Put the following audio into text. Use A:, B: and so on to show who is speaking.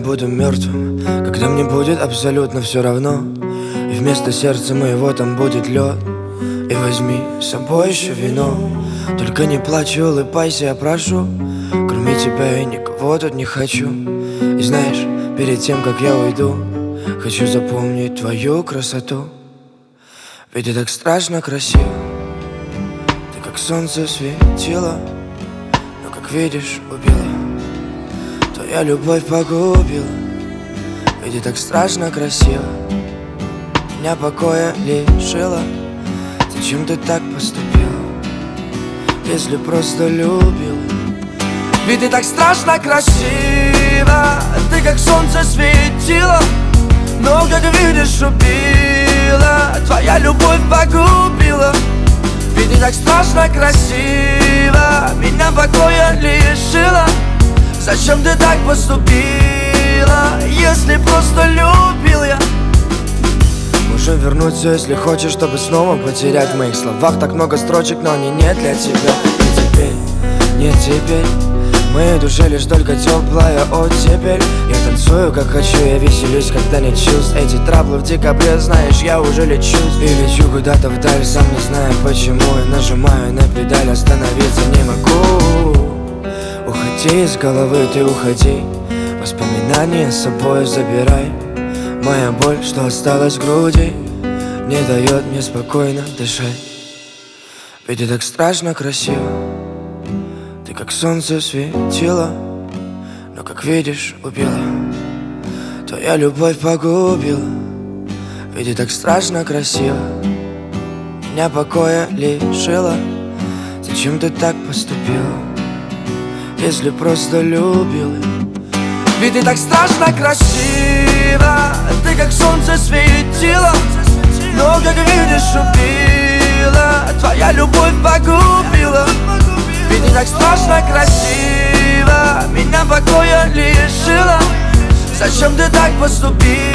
A: буду мертвым, когда мне будет абсолютно все равно, и вместо сердца моего там будет лед. И возьми с собой еще вино, только не плачь и улыбайся, я прошу. Кроме тебя я никого тут не хочу. И знаешь, перед тем, как я уйду, хочу запомнить твою красоту. Ведь ты так страшно красиво, ты как солнце светило, но, как видишь, убила. Твоя любовь погубила. Ведь ты так страшно красиво, меня покоя лишила. Зачем ты так поступила, если просто любила? Ведь ты так страшно красиво, ты как солнце светило, но, как видишь, убила. Твоя любовь погубила. Ведь ты так страшно красиво, меня покоя лишила. Зачем ты так поступила, если просто любил я? Можем вернуться, если хочешь, чтобы снова потерять. В моих словах так много строчек, но они не для тебя. Не теперь, в моей душе лишь только теплая оттепель. Я танцую как хочу, я веселюсь, когда нет чувств. Эти траблы в декабре, знаешь, я уже лечусь. И лечу куда-то вдаль, сам не знаю почему. Я нажимаю на педаль, остановиться не могу. Уходи из головы, ты уходи, воспоминания с собой забирай. Моя боль, что осталась в груди, не дает мне спокойно дышать. Ведь ты так страшно красиво, ты как солнце светило, но, как видишь, убила. Твоя любовь погубила. Ведь ты так страшно красиво, меня покоя лишила. Зачем ты так поступила, если просто любила? Ведь ты так страшно красиво, ты как солнце светило, но, как видишь, убила. Твоя любовь погубила. Ведь ты так страшно красиво, меня покоя лишила. Зачем ты так поступила?